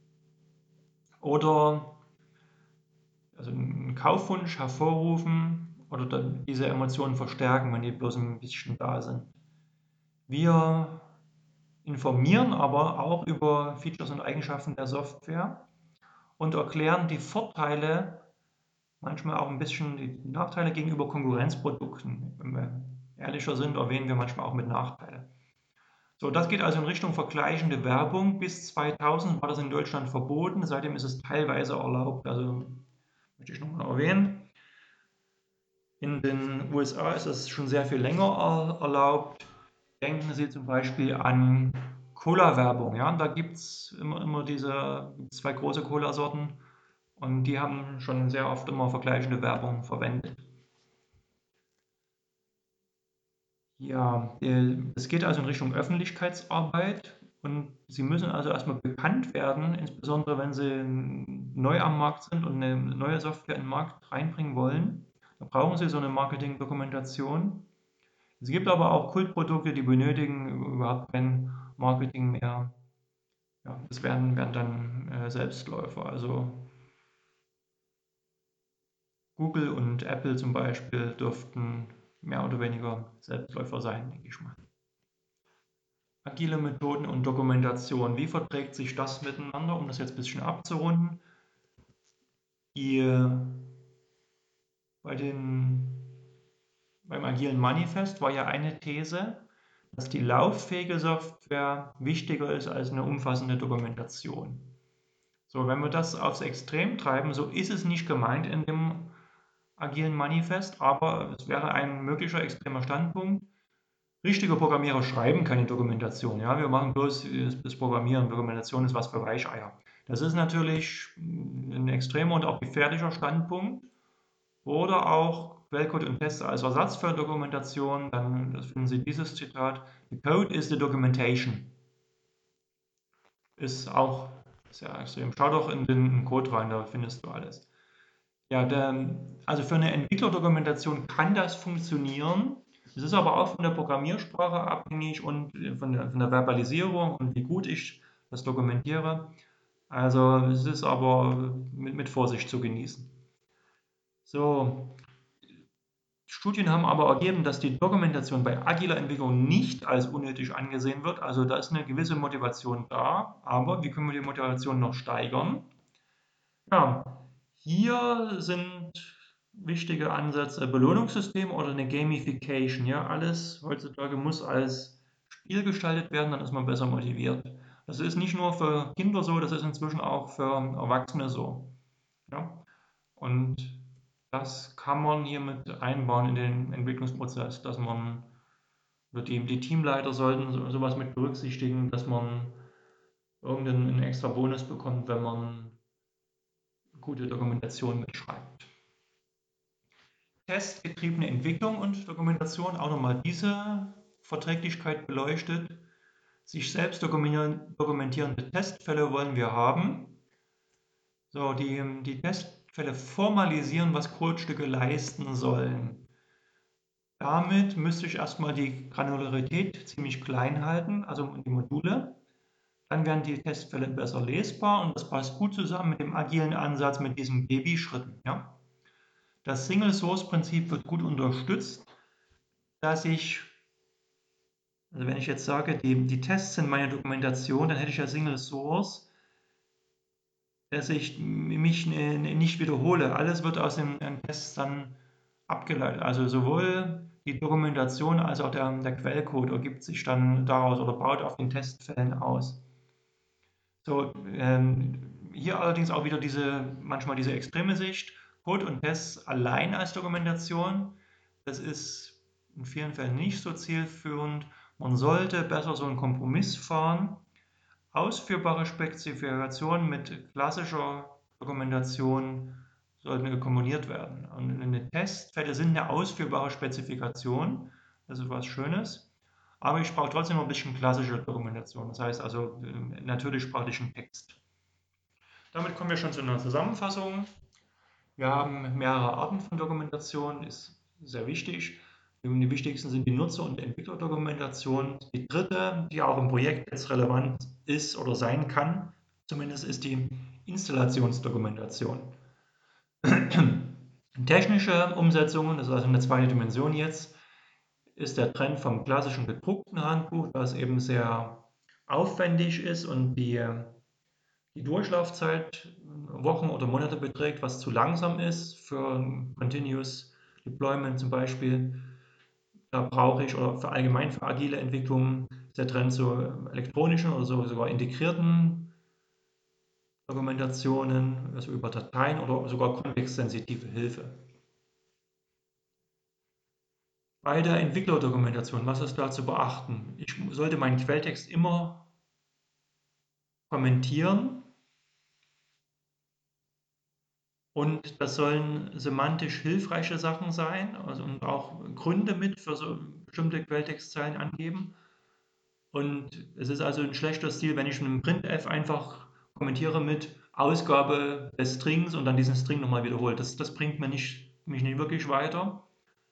oder also einen Kaufwunsch hervorrufen oder dann diese Emotionen verstärken, wenn die bloß ein bisschen da sind. Wir informieren aber auch über Features und Eigenschaften der Software und erklären die Vorteile, manchmal auch ein bisschen die Nachteile gegenüber Konkurrenzprodukten. Wenn wir ehrlicher sind, erwähnen wir manchmal auch mit Nachteile. So, das geht also in Richtung vergleichende Werbung. Bis zweitausend war das in Deutschland verboten, seitdem ist es teilweise erlaubt, also möchte ich nochmal erwähnen. In den U S A ist es schon sehr viel länger erlaubt. Denken Sie zum Beispiel an Cola-Werbung. Ja? Da gibt es immer, immer diese zwei große Cola-Sorten und die haben schon sehr oft immer vergleichende Werbung verwendet. Ja, äh, es geht also in Richtung Öffentlichkeitsarbeit und Sie müssen also erstmal bekannt werden, insbesondere wenn Sie n- neu am Markt sind und eine neue Software in den Markt reinbringen wollen. Da brauchen Sie so eine Marketingdokumentation. Es gibt aber auch Kultprodukte, die benötigen überhaupt kein Marketing mehr. Ja, das werden, werden dann äh, Selbstläufer. Also Google und Apple zum Beispiel dürften mehr oder weniger Selbstläufer sein, denke ich mal. Agile Methoden und Dokumentation. Wie verträgt sich das miteinander, um das jetzt ein bisschen abzurunden? Die, bei den, beim agilen Manifest war ja eine These, dass die lauffähige Software wichtiger ist als eine umfassende Dokumentation. So, wenn wir das aufs Extrem treiben, so ist es nicht gemeint in dem agilen Manifest, aber es wäre ein möglicher extremer Standpunkt. Richtige Programmierer schreiben keine Dokumentation. Ja, wir machen bloß das Programmieren. Dokumentation ist was für Weicheier. Das ist natürlich ein extremer und auch gefährlicher Standpunkt. Oder auch Quellcode und Tests als Ersatz für Dokumentation. Dann das finden Sie dieses Zitat. The code is the documentation. Ist auch sehr extrem. Schau doch in den Code rein, da findest du alles. Ja, der, also für eine Entwicklerdokumentation kann das funktionieren. Es ist aber auch von der Programmiersprache abhängig und von der, von der Verbalisierung und wie gut ich das dokumentiere. Also es ist aber mit, mit Vorsicht zu genießen. So, Studien haben aber ergeben, dass die Dokumentation bei agiler Entwicklung nicht als unnötig angesehen wird. Also da ist eine gewisse Motivation da, aber wie können wir die Motivation noch steigern? Ja, hier sind wichtige Ansätze Belohnungssystem oder eine Gamification. Ja, alles heutzutage muss als Spiel gestaltet werden, dann ist man besser motiviert. Das ist nicht nur für Kinder so, das ist inzwischen auch für Erwachsene so. Ja? Und das kann man hier mit einbauen in den Entwicklungsprozess, dass man, oder die, die Teamleiter sollten so, sowas mit berücksichtigen, dass man irgendeinen extra Bonus bekommt, wenn man gute Dokumentation mitschreibt. Testgetriebene Entwicklung und Dokumentation, auch nochmal diese Verträglichkeit beleuchtet. Sich selbst dokumentierende Testfälle wollen wir haben. So, die, die Testfälle formalisieren, was Codestücke leisten sollen. Damit müsste ich erstmal die Granularität ziemlich klein halten, also die Module. Dann werden die Testfälle besser lesbar und das passt gut zusammen mit dem agilen Ansatz mit diesen Babyschritten. Ja? Das Single-Source-Prinzip wird gut unterstützt, dass ich, also wenn ich jetzt sage, die, die Tests sind meine Dokumentation, dann hätte ich ja Single-Source, dass ich mich nicht wiederhole. Alles wird aus den Tests dann abgeleitet. Also sowohl die Dokumentation als auch der, der Quellcode ergibt sich dann daraus oder baut auf den Testfällen aus. So, ähm, hier allerdings auch wieder diese, manchmal diese extreme Sicht. Code und Tests allein als Dokumentation, das ist in vielen Fällen nicht so zielführend. Man sollte besser so einen Kompromiss fahren. Ausführbare Spezifikationen mit klassischer Dokumentation sollten kombiniert werden. Und eine Testfälle sind eine ausführbare Spezifikation, das ist was Schönes. Aber ich brauche trotzdem noch ein bisschen klassische Dokumentation, das heißt also äh, natürlich sprachlichen Text. Damit kommen wir schon zu einer Zusammenfassung. Wir haben mehrere Arten von Dokumentation, ist sehr wichtig. Die wichtigsten sind die Nutzer- und Entwicklerdokumentation. Die dritte, die auch im Projekt jetzt relevant ist oder sein kann, zumindest ist die Installationsdokumentation. Technische Umsetzungen, das ist also eine zweite Dimension jetzt, ist der Trend vom klassischen gedruckten Handbuch, das eben sehr aufwendig ist und die, die Durchlaufzeit Wochen oder Monate beträgt, was zu langsam ist für Continuous Deployment zum Beispiel. Da brauche ich, oder für allgemein für agile Entwicklung, ist der Trend zu elektronischen oder so, sogar integrierten Dokumentationen, also über Dateien oder sogar kontextsensitive Hilfe. Bei der Entwicklerdokumentation, was ist da zu beachten? Ich sollte meinen Quelltext immer kommentieren. Und das sollen semantisch hilfreiche Sachen sein, also und auch Gründe mit für so bestimmte Quelltextzeilen angeben. Und es ist also ein schlechter Stil, wenn ich in einem Printf einfach kommentiere mit Ausgabe des Strings und dann diesen String nochmal wiederholt. Das, das bringt mir nicht, mich nicht wirklich weiter.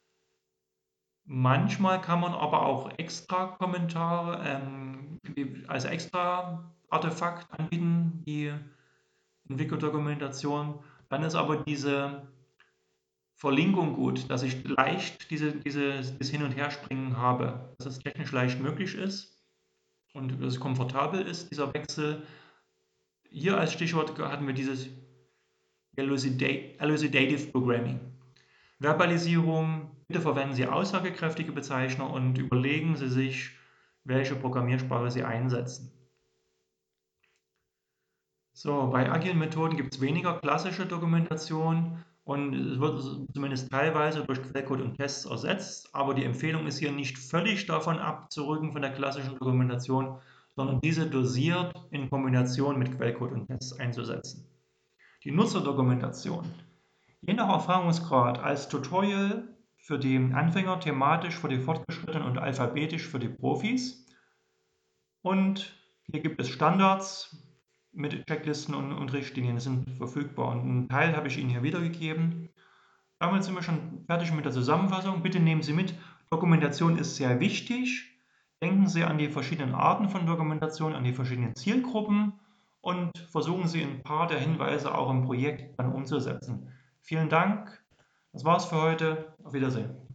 Manchmal kann man aber auch extra Kommentare ähm, als extra Artefakt anbieten, die Entwicklerdokumentation. Dann ist aber diese Verlinkung gut, dass ich leicht diese, diese, dieses Hin- und Herspringen habe, dass es technisch leicht möglich ist und dass es komfortabel ist, dieser Wechsel. Hier als Stichwort hatten wir dieses Elucidative Programming. Verbalisierung, bitte verwenden Sie aussagekräftige Bezeichner und überlegen Sie sich, welche Programmiersprache Sie einsetzen. So, bei agilen Methoden gibt es weniger klassische Dokumentation und es wird zumindest teilweise durch Quellcode und Tests ersetzt, aber die Empfehlung ist hier nicht völlig davon abzurücken von der klassischen Dokumentation, sondern diese dosiert in Kombination mit Quellcode und Tests einzusetzen. Die Nutzerdokumentation. Je nach Erfahrungsgrad als Tutorial für die Anfänger, thematisch für die Fortgeschrittenen und alphabetisch für die Profis. Und hier gibt es Standards mit Checklisten und, und Richtlinien, die sind verfügbar. Und einen Teil habe ich Ihnen hier wiedergegeben. Damit sind wir schon fertig mit der Zusammenfassung. Bitte nehmen Sie mit, Dokumentation ist sehr wichtig. Denken Sie an die verschiedenen Arten von Dokumentation, an die verschiedenen Zielgruppen und versuchen Sie ein paar der Hinweise auch im Projekt dann umzusetzen. Vielen Dank. Das war's für heute. Auf Wiedersehen.